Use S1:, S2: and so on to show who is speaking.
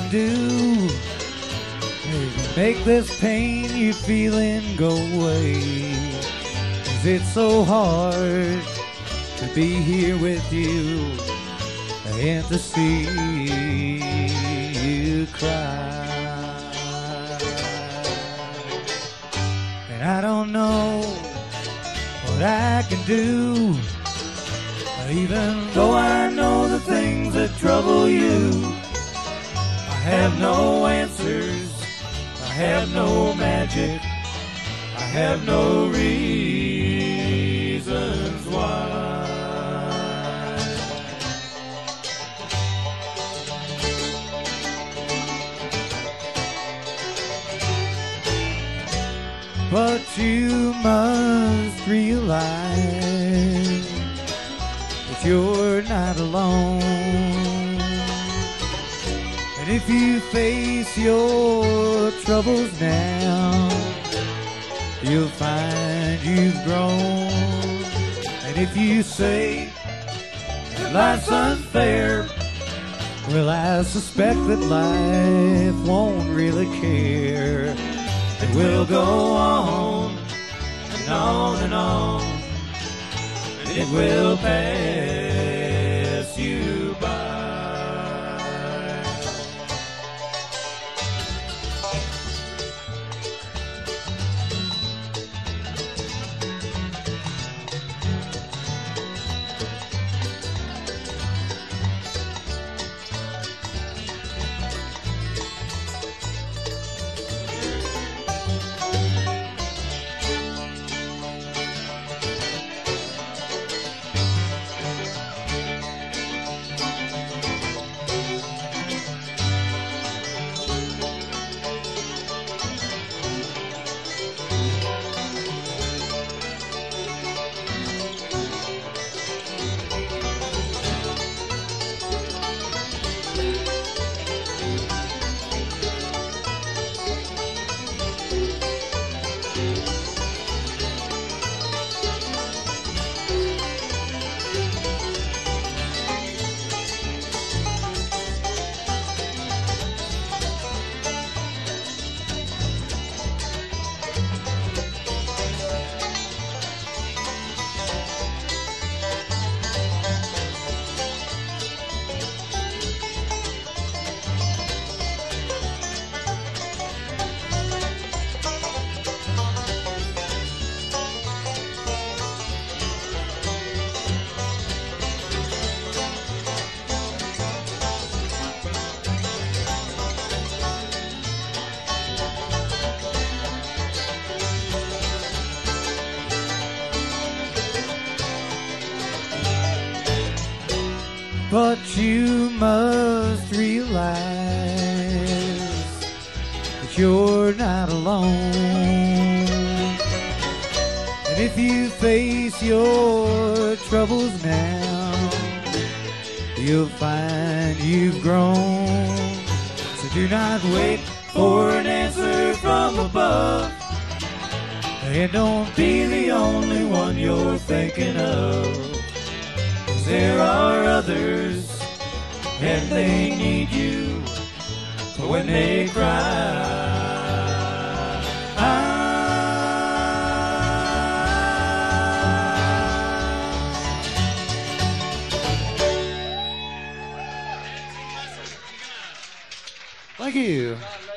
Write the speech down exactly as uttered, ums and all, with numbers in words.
S1: can do is make this pain you're feeling go away. 'Cause it's so hard to be here with you and to see you cry. And I don't know what I can do, even though I know the things that trouble you. I have no answers, I have no magic, I have no reasons why. But you must realize that you're not alone. And if you face your troubles now, you'll find you've grown. And if you say that life's unfair, well, I suspect that life won't really care. It will go on and on and on, and it will pass you by. But you must realize that you're not alone. And if you face your troubles now, you'll find you've grown. So do not wait for an answer from above, and don't be the only one you're thinking of. There are others, and they need you when they cry. Thank you.